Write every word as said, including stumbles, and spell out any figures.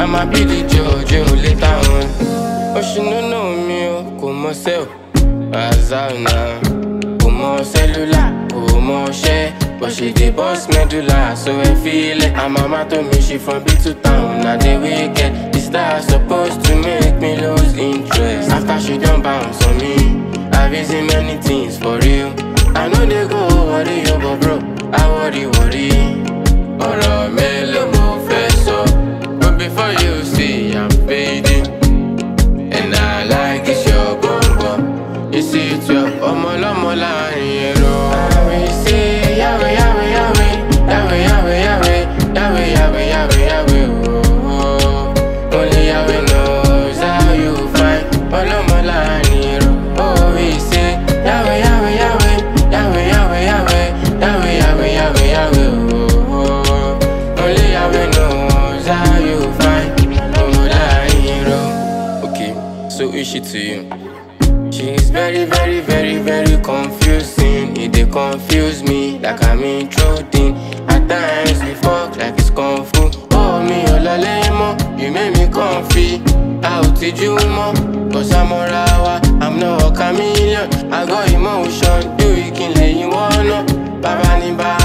I'ma be the Jojo later on. Oh, she no know me, oh, come myself. Azal now. Come on cellular, come on share. But she the boss medulla, so I feel it. And mama told me she from big to town. Now the weekend, the star supposed to make me lose interest. After she done bounce on me, I've seen many things for real. I know they go worry you, but bro, I worry, worry. Oro me lo mo feso. But before you see, I'm fading. And I like it's your bumbo. You see it's your omola mola hero. I will say Yahweh, Yahweh, Yahweh, Yahweh, Yahweh, Yahweh, Yahweh, Yahweh, Yahweh, Yahweh. Only Yahweh knows how you find Olomola hero. Oh, we say Yahweh, Yahweh, Yahweh, Yahweh, Yahweh, Yahweh, Yahweh, Yahweh, Yahweh, Yahweh. Only Yahweh knows how you find Olomola hero. Okay, so is she to you? She's very, very, very, very confusing. It dey confuse me like I'm intruding. At times we fuck like it's kung fu. Oh, me olalemo, you make me comfy. Out to you more, cause I'm a rawa. I'm not a chameleon, I got emotion. Do you can lay you wanna? Baba ni ba.